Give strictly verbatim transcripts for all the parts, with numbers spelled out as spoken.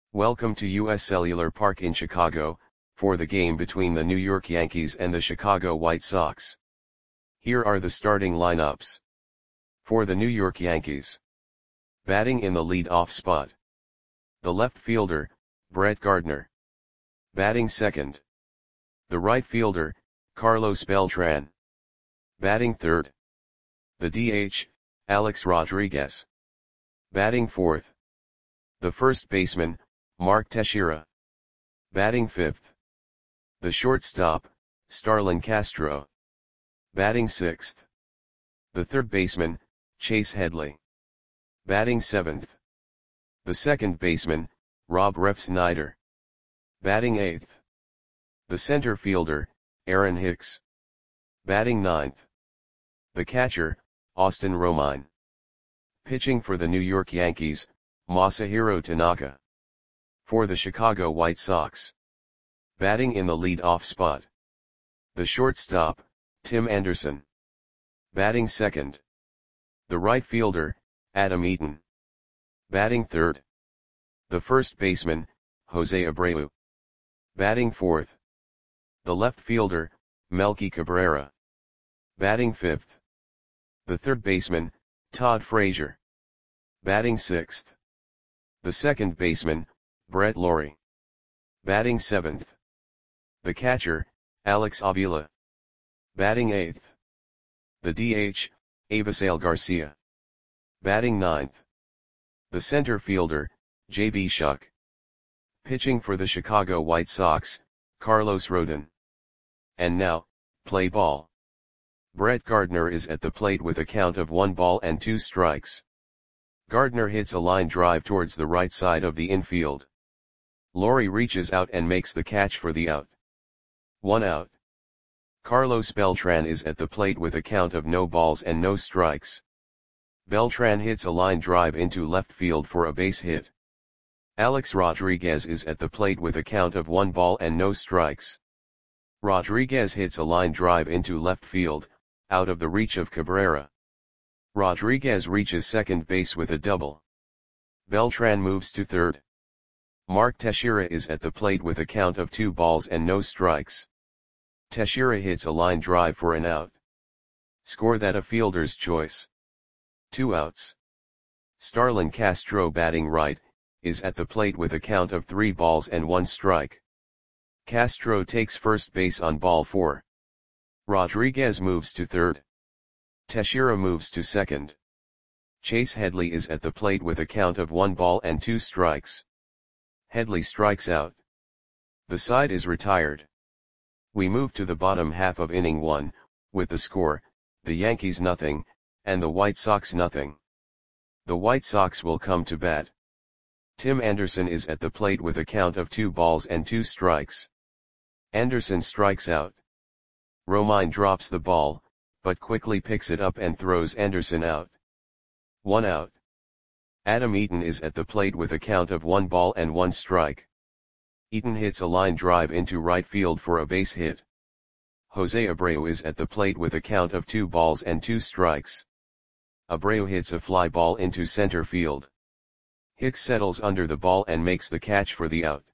Welcome to U S Cellular Park in Chicago, for the game between the New York Yankees and the Chicago White Sox. Here are the starting lineups. For the New York Yankees. Batting in the lead-off spot. The left fielder, Brett Gardner. Batting second. The right fielder, Carlos Beltran. Batting third. The D H, Alex Rodriguez. Batting fourth. The first baseman, Mark Teixeira. Batting fifth. The shortstop, Starlin Castro. Batting sixth. The third baseman, Chase Headley. Batting seventh. The second baseman, Rob Refsnyder. Batting eighth. The center fielder, Aaron Hicks. Batting ninth. The catcher, Austin Romine. Pitching for the New York Yankees, Masahiro Tanaka. For the Chicago White Sox. Batting in the lead-off spot. The shortstop, Tim Anderson. Batting second. The right fielder, Adam Eaton. Batting third. The first baseman, Jose Abreu. Batting fourth. The left fielder, Melky Cabrera. Batting fifth. The third baseman, Todd Frazier. Batting sixth. The second baseman, Brett Lawrie. Batting seventh. The catcher, Alex Avila. Batting eighth. The D H, Avisail Garcia. Batting ninth. The center fielder, J B Shuck. Pitching for the Chicago White Sox, Carlos Rodon. And now, play ball. Brett Gardner is at the plate with a count of one ball and two strikes. Gardner hits a line drive towards the right side of the infield. Lawrie reaches out and makes the catch for the out. One out. Carlos Beltran is at the plate with a count of no balls and no strikes. Beltran hits a line drive into left field for a base hit. Alex Rodriguez is at the plate with a count of one ball and no strikes. Rodriguez hits a line drive into left field, out of the reach of Cabrera. Rodriguez reaches second base with a double. Beltran moves to third. Mark Teixeira is at the plate with a count of two balls and no strikes. Teixeira hits a line drive for an out. Score that a fielder's choice. Two outs. Starlin Castro, batting right, is at the plate with a count of three balls and one strike. Castro takes first base on ball four. Rodriguez moves to third. Teixeira moves to second. Chase Headley is at the plate with a count of one ball and two strikes. Headley strikes out. The side is retired. We move to the bottom half of inning one, with the score, the Yankees nothing, and the White Sox nothing. The White Sox will come to bat. Tim Anderson is at the plate with a count of two balls and two strikes. Anderson strikes out. Romine drops the ball, but quickly picks it up and throws Anderson out. One out. Adam Eaton is at the plate with a count of one ball and one strike. Eaton hits a line drive into right field for a base hit. Jose Abreu is at the plate with a count of two balls and two strikes. Abreu hits a fly ball into center field. Hicks settles under the ball and makes the catch for the out.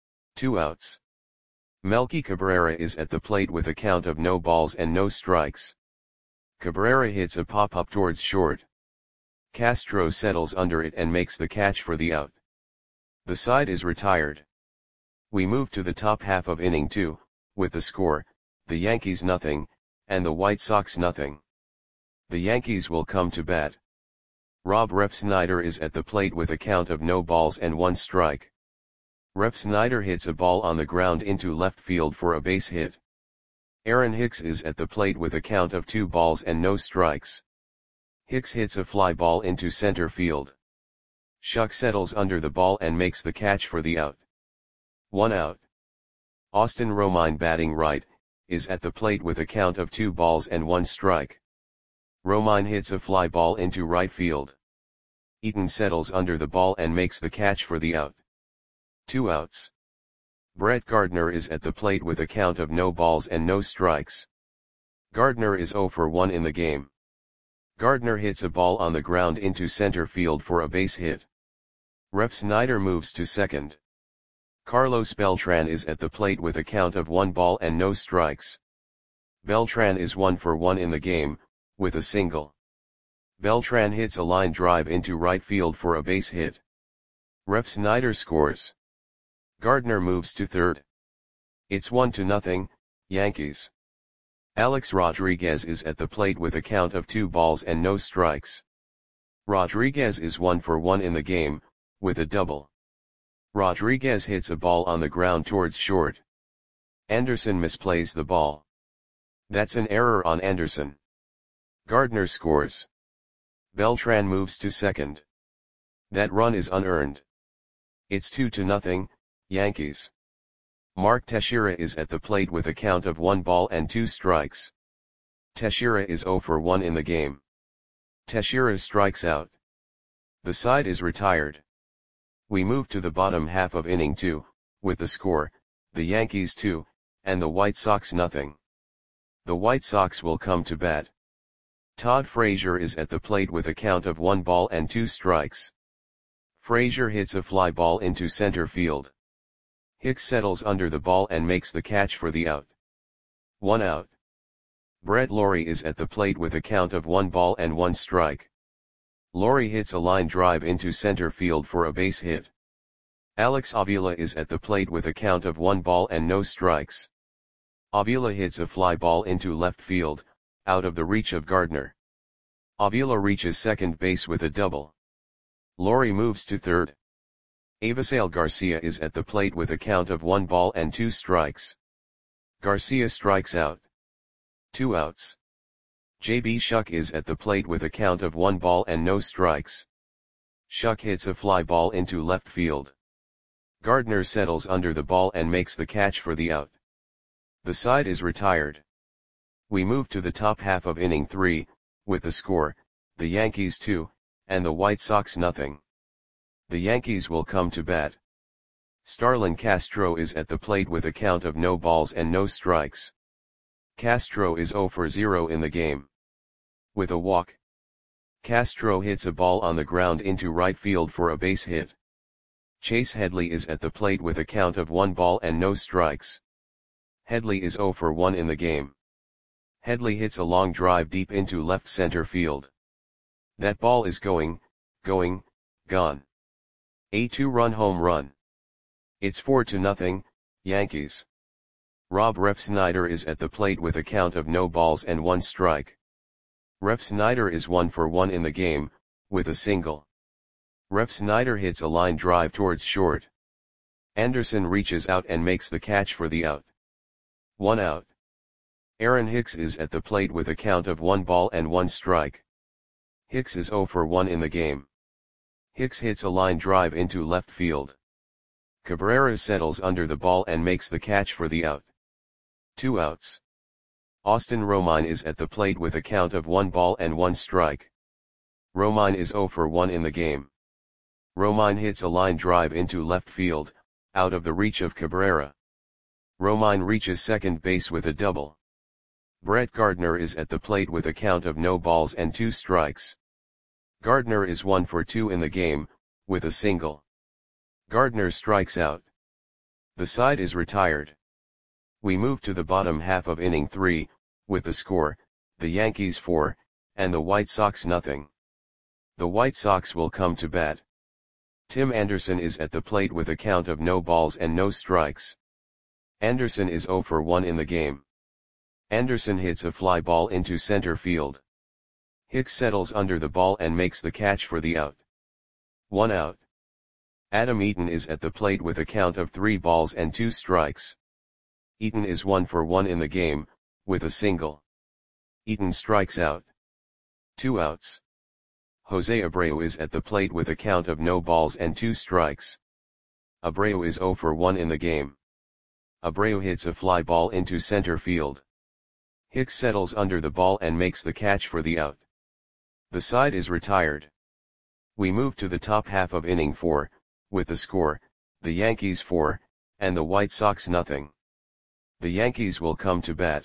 Two outs. Melky Cabrera is at the plate with a count of no balls and no strikes. Cabrera hits a pop-up towards short. Castro settles under it and makes the catch for the out. The side is retired. We move to the top half of inning two, with the score, the Yankees nothing, and the White Sox nothing. The Yankees will come to bat. Rob Refsnyder is at the plate with a count of no balls and one strike. Refsnyder hits a ball on the ground into left field for a base hit. Aaron Hicks is at the plate with a count of two balls and no strikes. Hicks hits a fly ball into center field. Shuck settles under the ball and makes the catch for the out. One out. Austin Romine, batting right, is at the plate with a count of two balls and one strike. Romine hits a fly ball into right field. Eaton settles under the ball and makes the catch for the out. Two outs. Brett Gardner is at the plate with a count of no balls and no strikes. Gardner is zero for one in the game. Gardner hits a ball on the ground into center field for a base hit. Refsnyder moves to second. Carlos Beltran is at the plate with a count of one ball and no strikes. Beltran is one for one in the game, with a single. Beltran hits a line drive into right field for a base hit. Refsnyder scores. Gardner moves to third. It's one to nothing, Yankees. Alex Rodriguez is at the plate with a count of two balls and no strikes. Rodriguez is one for one in the game, with a double. Rodriguez hits a ball on the ground towards short. Anderson misplays the ball. That's an error on Anderson. Gardner scores. Beltran moves to second. That run is unearned. It's two to nothing, Yankees. Mark Teixeira is at the plate with a count of one ball and two strikes. Teixeira is zero for one in the game. Teixeira strikes out. The side is retired. We move to the bottom half of inning two, with the score, the Yankees two, and the White Sox nothing. The White Sox will come to bat. Todd Frazier is at the plate with a count of one ball and two strikes. Frazier hits a fly ball into center field. Hicks settles under the ball and makes the catch for the out. One out. Brett Lawrie is at the plate with a count of one ball and one strike. Lawrie hits a line drive into center field for a base hit. Alex Avila is at the plate with a count of one ball and no strikes. Avila hits a fly ball into left field, out of the reach of Gardner. Avila reaches second base with a double. Lawrie moves to third. Avisail Garcia is at the plate with a count of one ball and two strikes. Garcia strikes out. Two outs. J B Shuck is at the plate with a count of one ball and no strikes. Shuck hits a fly ball into left field. Gardner settles under the ball and makes the catch for the out. The side is retired. We move to the top half of inning three, with the score, the Yankees two, and the White Sox nothing. The Yankees will come to bat. Starlin Castro is at the plate with a count of no balls and no strikes. Castro is zero for zero in the game. With a walk. Castro hits a ball on the ground into right field for a base hit. Chase Headley is at the plate with a count of one ball and no strikes. Headley is zero for one in the game. Headley hits a long drive deep into left center field. That ball is going, going, gone. A two-run home run. It's four to nothing, Yankees. Rob Refsnyder is at the plate with a count of no balls and one strike. Refsnyder is one for one in the game, with a single. Refsnyder hits a line drive towards short. Anderson reaches out and makes the catch for the out. One out. Aaron Hicks is at the plate with a count of one ball and one strike. Hicks is zero for one in the game. Hicks hits a line drive into left field. Cabrera settles under the ball and makes the catch for the out. Two outs. Austin Romine is at the plate with a count of one ball and one strike. Romine is zero for one in the game. Romine hits a line drive into left field, out of the reach of Cabrera. Romine reaches second base with a double. Brett Gardner is at the plate with a count of no balls and two strikes. Gardner is one for two in the game, with a single. Gardner strikes out. The side is retired. We move to the bottom half of inning three, with the score, the Yankees four, and the White Sox nothing. The White Sox will come to bat. Tim Anderson is at the plate with a count of no balls and no strikes. Anderson is zero for one in the game. Anderson hits a fly ball into center field. Hicks settles under the ball and makes the catch for the out. One out. Adam Eaton is at the plate with a count of three balls and two strikes. Eaton is one for one in the game, with a single. Eaton strikes out. Two outs. Jose Abreu is at the plate with a count of no balls and two strikes. Abreu is zero for one in the game. Abreu hits a fly ball into center field. Hicks settles under the ball and makes the catch for the out. The side is retired. We move to the top half of inning four, with the score, the Yankees four, and the White Sox nothing. The Yankees will come to bat.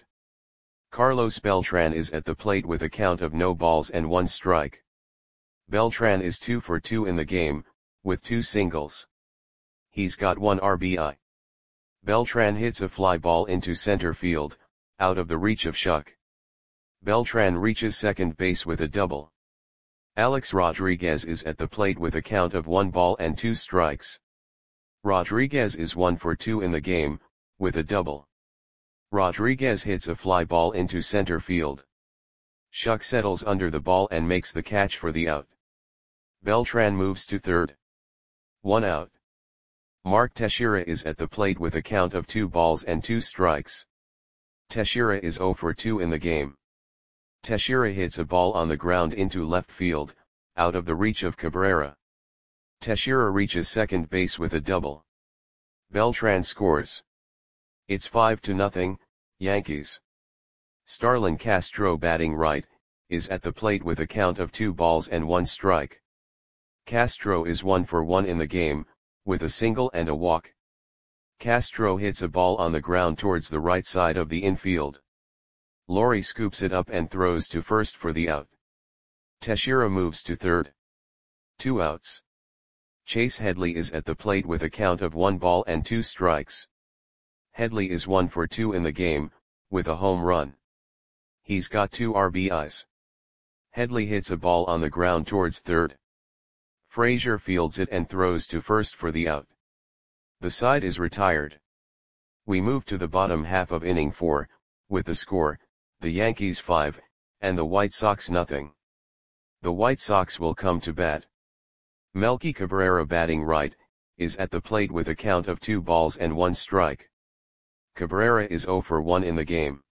Carlos Beltran is at the plate with a count of no balls and one strike. Beltran is two for two in the game, with two singles. He's got one R B I. Beltran hits a fly ball into center field, out of the reach of Schuck. Beltran reaches second base with a double. Alex Rodriguez is at the plate with a count of one ball and two strikes. Rodriguez is one for two in the game, with a double. Rodriguez hits a fly ball into center field. Schuck settles under the ball and makes the catch for the out. Beltran moves to third. One out. Mark Teixeira is at the plate with a count of two balls and two strikes. Teixeira is zero for two in the game. Teixeira hits a ball on the ground into left field, out of the reach of Cabrera. Teixeira reaches second base with a double. Beltran scores. It's five to nothing, Yankees. Starlin Castro, batting right, is at the plate with a count of two balls and one strike. Castro is one for one in the game, with a single and a walk. Castro hits a ball on the ground towards the right side of the infield. Laurie scoops it up and throws to first for the out. Teixeira moves to third. Two outs. Chase Headley is at the plate with a count of one ball and two strikes. Headley is one for two in the game, with a home run. He's got two R B Is. Headley hits a ball on the ground towards third. Frazier fields it and throws to first for the out. The side is retired. We move to the bottom half of inning four, with the score, the Yankees five, and the White Sox nothing. The White Sox will come to bat. Melky Cabrera, batting right, is at the plate with a count of two balls and one strike. Cabrera is zero for one in the game.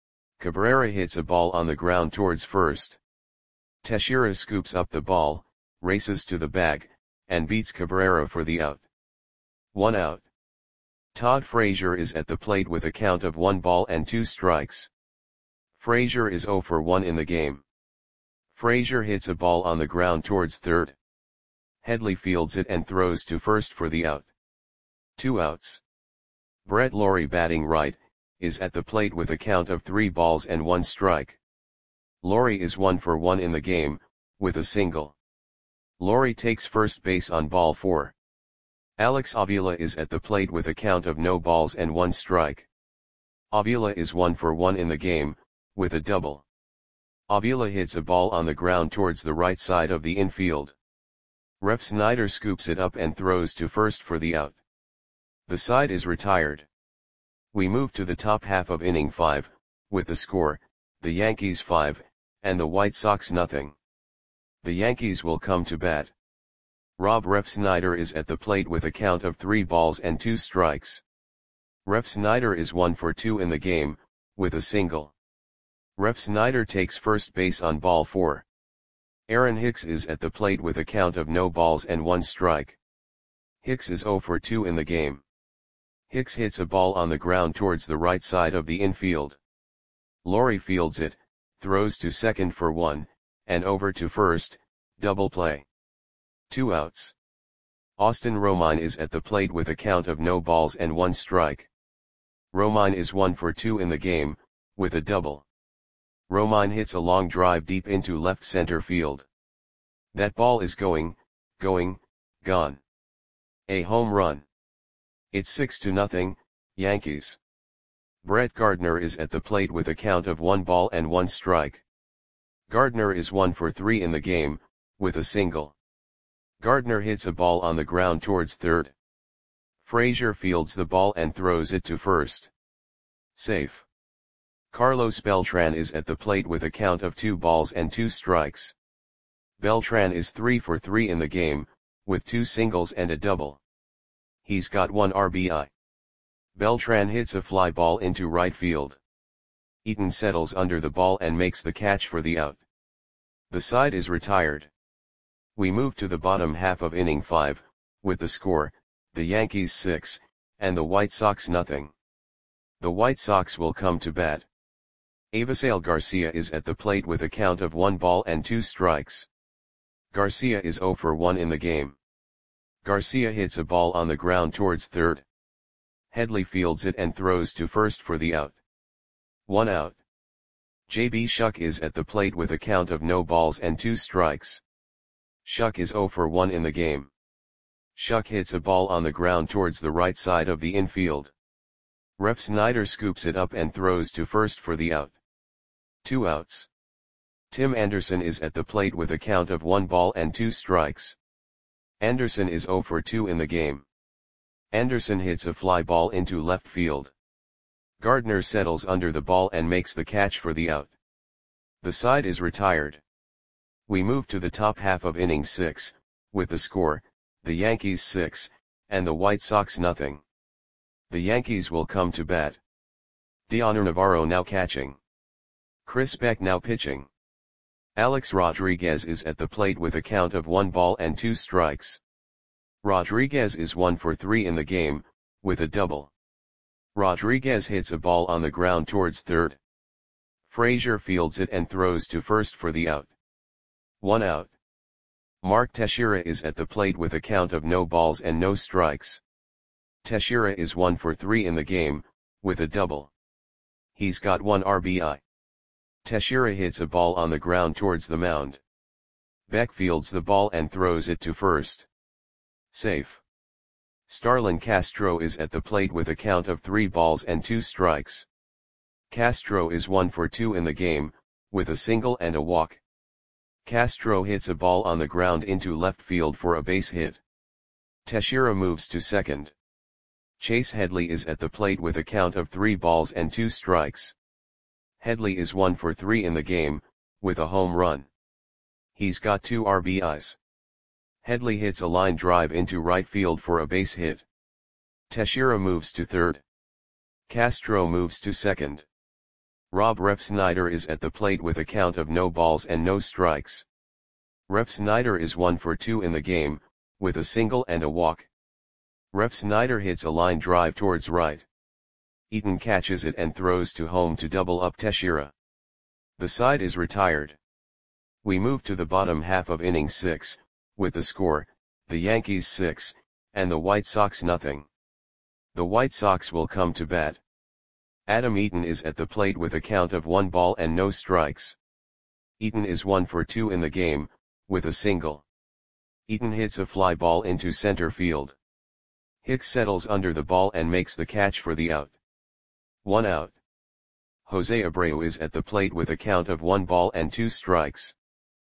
Cabrera hits a ball on the ground towards first. Teixeira scoops up the ball, races to the bag, and beats Cabrera for the out. One out. Todd Frazier is at the plate with a count of one ball and two strikes. Frazier is zero for one in the game. Frazier hits a ball on the ground towards third. Headley fields it and throws to first for the out. Two outs. Brett Lawrie, batting right, is at the plate with a count of three balls and one strike. Lawrie is one for one in the game, with a single. Lawrie takes first base on ball four. Alex Avila is at the plate with a count of no balls and one strike. Avila is one for one in the game, with a double. Avila hits a ball on the ground towards the right side of the infield. Ref Snyder scoops it up and throws to first for the out. The side is retired. We move to the top half of inning five, with the score, the Yankees five, and the White Sox nothing. The Yankees will come to bat. Rob Ref Snyder is at the plate with a count of three balls and two strikes. Ref Snyder is one for two in the game, with a single. Ref Snyder takes first base on ball four. Aaron Hicks is at the plate with a count of no balls and one strike. Hicks is zero for two in the game. Hicks hits a ball on the ground towards the right side of the infield. Lawrie fields it, throws to second for one, and over to first, double play. Two outs. Austin Romine is at the plate with a count of no balls and one strike. Romine is one for two in the game, with a double. Romine hits a long drive deep into left center field. That ball is going, going, gone. A home run. It's six to nothing, Yankees. Brett Gardner is at the plate with a count of one ball and one strike. Gardner is one for three in the game, with a single. Gardner hits a ball on the ground towards third. Frazier fields the ball and throws it to first. Safe. Carlos Beltran is at the plate with a count of two balls and two strikes. Beltran is three for three in the game, with two singles and a double. He's got one R B I. Beltran hits a fly ball into right field. Eaton settles under the ball and makes the catch for the out. The side is retired. We move to the bottom half of inning five, with the score, the Yankees six, and the White Sox nothing. The White Sox will come to bat. Avisail Garcia is at the plate with a count of one ball and two strikes. Garcia is zero for one in the game. Garcia hits a ball on the ground towards third. Headley fields it and throws to first for the out. One out. J B Schuck is at the plate with a count of no balls and two strikes. Schuck is zero for one in the game. Schuck hits a ball on the ground towards the right side of the infield. Ref Snyder scoops it up and throws to first for the out. Two outs. Tim Anderson is at the plate with a count of one ball and two strikes. Anderson is oh for two in the game. Anderson hits a fly ball into left field. Gardner settles under the ball and makes the catch for the out. The side is retired. We move to the top half of inning six, with the score, the Yankees six, and the White Sox nothing. The Yankees will come to bat. Dioner Navarro now catching. Chris Beck now pitching. Alex Rodriguez is at the plate with a count of one ball and two strikes. Rodriguez is one for three in the game, with a double. Rodriguez hits a ball on the ground towards third. Frazier fields it and throws to first for the out. One out. Mark Teixeira is at the plate with a count of no balls and no strikes. Teixeira is one for three in the game, with a double. He's got one R B I. Teixeira hits a ball on the ground towards the mound. Beck fields the ball and throws it to first. Safe. Starlin Castro is at the plate with a count of three balls and two strikes. Castro is one for two in the game, with a single and a walk. Castro hits a ball on the ground into left field for a base hit. Teixeira moves to second. Chase Headley is at the plate with a count of three balls and two strikes. Headley is one for three in the game, with a home run. He's got two R B Is. Headley hits a line drive into right field for a base hit. Teixeira moves to third. Castro moves to second. Rob Ref Snyder is at the plate with a count of no balls and no strikes. Ref Snyder is one for two in the game, with a single and a walk. Ref Snyder hits a line drive towards right. Eaton catches it and throws to home to double up Teixeira. The side is retired. We move to the bottom half of inning six, with the score, the Yankees six, and the White Sox nothing. The White Sox will come to bat. Adam Eaton is at the plate with a count of one ball and no strikes. Eaton is one for two in the game, with a single. Eaton hits a fly ball into center field. Hicks settles under the ball and makes the catch for the out. One out. Jose Abreu is at the plate with a count of one ball and two strikes.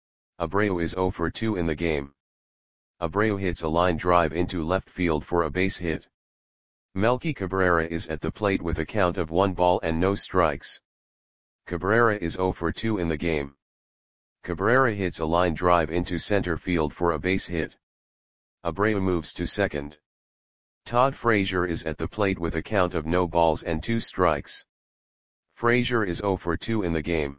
Abreu is oh for two in the game. Abreu hits a line drive into left field for a base hit. Melky Cabrera is at the plate with a count of one ball and no strikes. Cabrera is oh for two in the game. Cabrera hits a line drive into center field for a base hit. Abreu moves to second. Todd Frazier is at the plate with a count of no balls and two strikes. Frazier is oh for two in the game.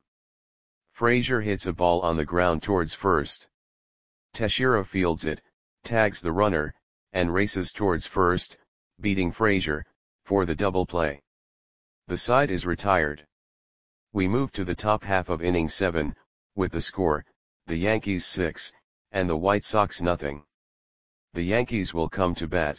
Frazier hits a ball on the ground towards first. Teixeira fields it, tags the runner, and races towards first, beating Frazier, for the double play. The side is retired. We move to the top half of inning seven, with the score, the Yankees six, and the White Sox nothing. The Yankees will come to bat.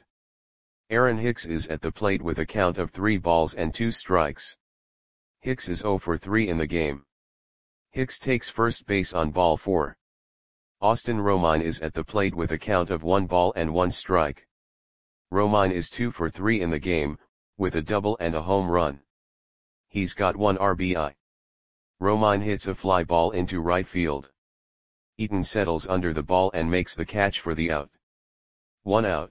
Aaron Hicks is at the plate with a count of three balls and two strikes. Hicks is oh for three in the game. Hicks takes first base on ball four. Austin Romine is at the plate with a count of one ball and one strike. Romine is two for three in the game, with a double and a home run. He's got one R B I. Romine hits a fly ball into right field. Eaton settles under the ball and makes the catch for the out. One out.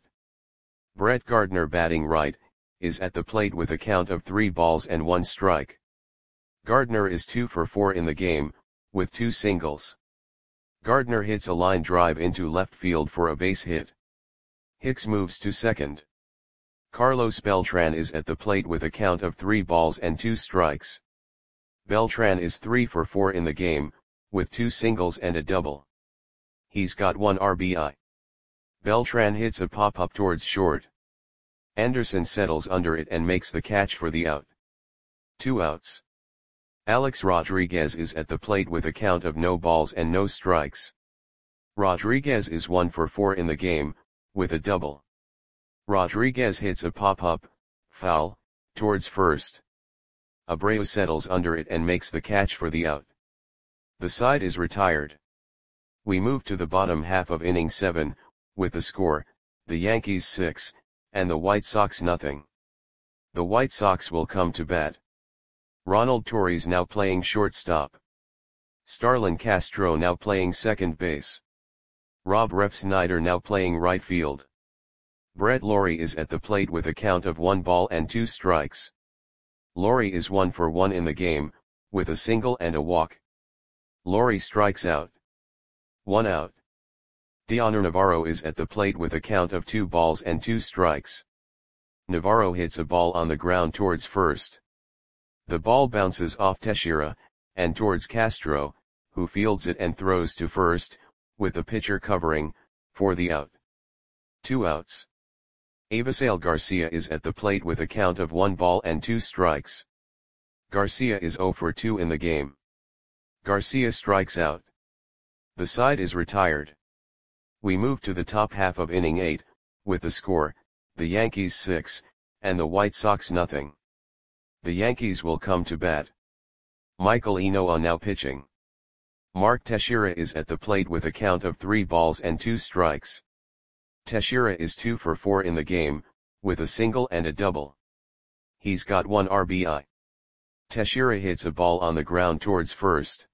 Brett Gardner batting right, is at the plate with a count of three balls and one strike. Gardner is two for four in the game, with two singles. Gardner hits a line drive into left field for a base hit. Hicks moves to second. Carlos Beltran is at the plate with a count of three balls and two strikes. Beltran is three for four in the game, with two singles and a double. He's got one R B I. Beltran hits a pop-up towards short. Anderson settles under it and makes the catch for the out. Two outs. Alex Rodriguez is at the plate with a count of no balls and no strikes. Rodriguez is one for four in the game, with a double. Rodriguez hits a pop-up, foul, towards first. Abreu settles under it and makes the catch for the out. The side is retired. We move to the bottom half of inning seven, with the score, the Yankees six, and the White Sox nothing. The White Sox will come to bat. Ronald Torres now playing shortstop. Starlin Castro now playing second base. Rob Refsnyder now playing right field. Brett Lawrie is at the plate with a count of one ball and two strikes. Lawrie is one for one in the game, with a single and a walk. Lawrie strikes out. One out. Dioner Navarro is at the plate with a count of two balls and two strikes. Navarro hits a ball on the ground towards first. The ball bounces off Teixeira, and towards Castro, who fields it and throws to first, with the pitcher covering, for the out. Two outs. Avisail Garcia is at the plate with a count of one ball and two strikes. Garcia is zero for two in the game. Garcia strikes out. The side is retired. We move to the top half of inning eight, with the score, the Yankees six, and the White Sox nothing. The Yankees will come to bat. Michael Enoa now pitching. Mark Teixeira is at the plate with a count of three balls and two strikes. Teixeira is two for four in the game, with a single and a double. He's got one R B I. Teixeira hits a ball on the ground towards first.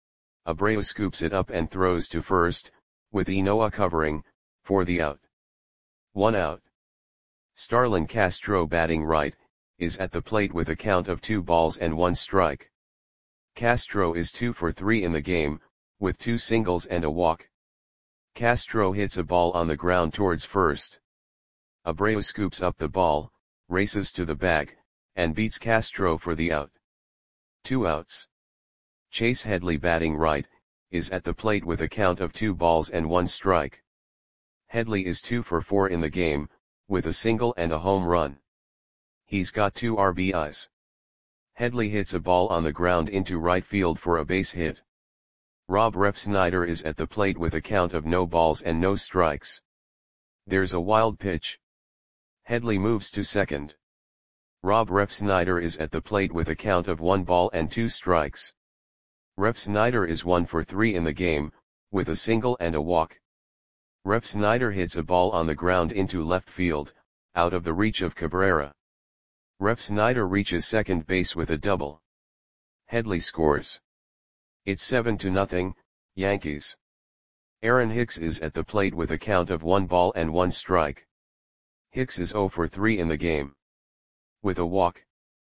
Abreu scoops it up and throws to first, with Enoa covering, for the out. One out. Starlin Castro batting right, is at the plate with a count of two balls and one strike. Castro is two for three in the game, with two singles and a walk. Castro hits a ball on the ground towards first. Abreu scoops up the ball, races to the bag, and beats Castro for the out. Two outs. Chase Headley batting right, is at the plate with a count of two balls and one strike. Headley is two for four in the game, with a single and a home run. He's got two R B Is. Headley hits a ball on the ground into right field for a base hit. Rob Refsnyder is at the plate with a count of no balls and no strikes. There's a wild pitch. Headley moves to second. Rob Refsnyder is at the plate with a count of one ball and two strikes. Refsnyder is one for three in the game, with a single and a walk. Refsnyder hits a ball on the ground into left field, out of the reach of Cabrera. Refsnyder reaches second base with a double. Headley scores. It's seven to nothing, Yankees. Aaron Hicks is at the plate with a count of one ball and one strike. Hicks is zero for three in the game. With a walk.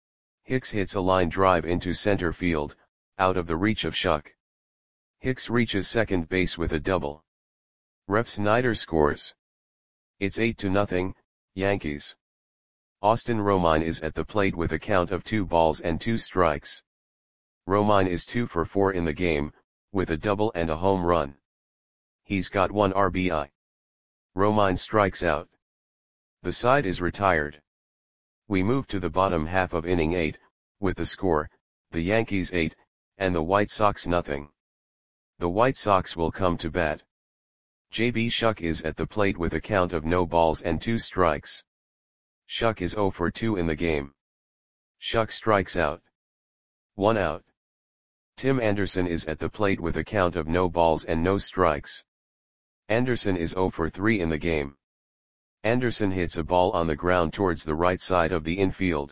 Hicks hits a line drive into center field, out of the reach of Shuck. Hicks reaches second base with a double. Refsnyder scores. It's eight to nothing, Yankees. Austin Romine is at the plate with a count of two balls and two strikes. Romine is two for four in the game, with a double and a home run. He's got one R B I. Romine strikes out. The side is retired. We move to the bottom half of inning eight, with the score, the Yankees eight, and the White Sox nothing. The White Sox will come to bat. J B Shuck is at the plate with a count of no balls and two strikes. Shuck is zero for two in the game. Shuck strikes out. One out. Tim Anderson is at the plate with a count of no balls and no strikes. Anderson is zero for three in the game. Anderson hits a ball on the ground towards the right side of the infield.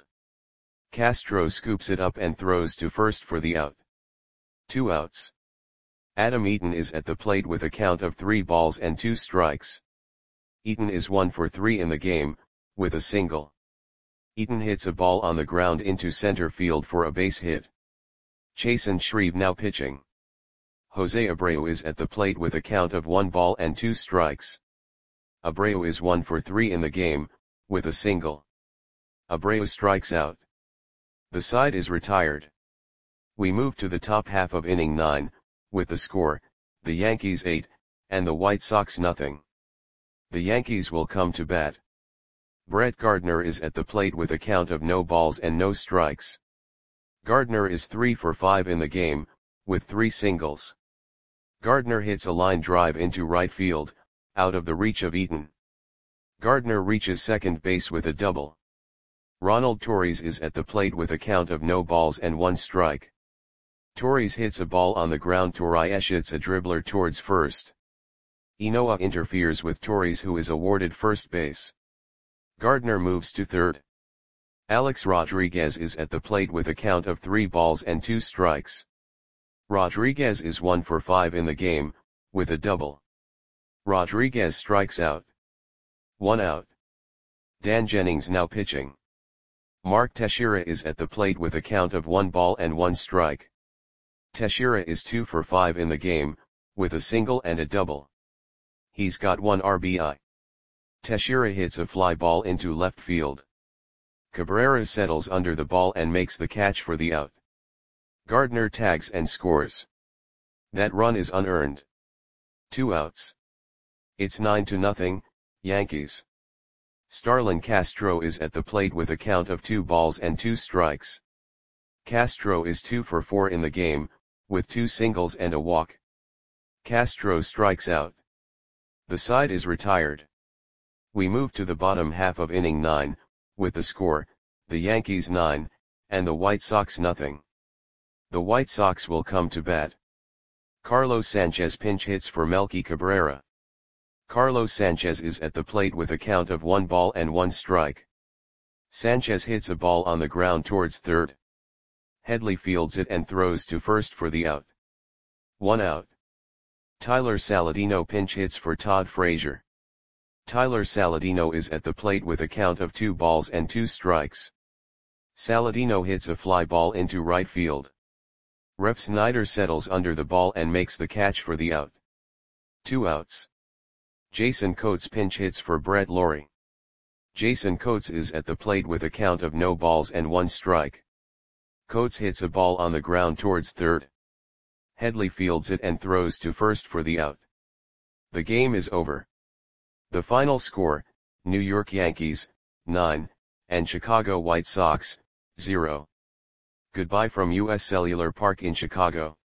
Castro scoops it up and throws to first for the out. Two outs. Adam Eaton is at the plate with a count of three balls and two strikes. Eaton is one for three in the game, with a single. Eaton hits a ball on the ground into center field for a base hit. Chasen Shreve now pitching. Jose Abreu is at the plate with a count of one ball and two strikes. Abreu is one for three in the game, with a single. Abreu strikes out. The side is retired. We move to the top half of inning nine, with the score, the Yankees eight, and the White Sox nothing. The Yankees will come to bat. Brett Gardner is at the plate with a count of no balls and no strikes. Gardner is three for five in the game, with three singles. Gardner hits a line drive into right field, out of the reach of Eaton. Gardner reaches second base with a double. Ronald Torres is at the plate with a count of no balls and one strike. Torres hits a ball on the ground. Torres hits a dribbler towards first. Inoa interferes with Torres, who is awarded first base. Gardner moves to third. Alex Rodriguez is at the plate with a count of three balls and two strikes. Rodriguez is one for five in the game, with a double. Rodriguez strikes out. One out. Dan Jennings now pitching. Mark Teixeira is at the plate with a count of one ball and one strike. Teixeira is two for five in the game, with a single and a double. He's got one R B I. Teixeira hits a fly ball into left field. Cabrera settles under the ball and makes the catch for the out. Gardner tags and scores. That run is unearned. Two outs. It's nine to nothing, Yankees. Starlin Castro is at the plate with a count of two balls and two strikes. Castro is two for four in the game, with two singles and a walk. Castro strikes out. The side is retired. We move to the bottom half of inning nine, with the score, the Yankees nine, and the White Sox nothing. The White Sox will come to bat. Carlos Sanchez pinch hits for Melky Cabrera. Carlos Sanchez is at the plate with a count of one ball and one strike. Sanchez hits a ball on the ground towards third. Headley fields it and throws to first for the out. One out. Tyler Saladino pinch hits for Todd Frazier. Tyler Saladino is at the plate with a count of two balls and two strikes. Saladino hits a fly ball into right field. Rep Snyder settles under the ball and makes the catch for the out. Two outs. Jason Coates pinch hits for Brett Lawrie. Jason Coates is at the plate with a count of no balls and one strike. Coates hits a ball on the ground towards third. Headley fields it and throws to first for the out. The game is over. The final score, New York Yankees, nine, and Chicago White Sox, zero. Goodbye from U S Cellular Park in Chicago.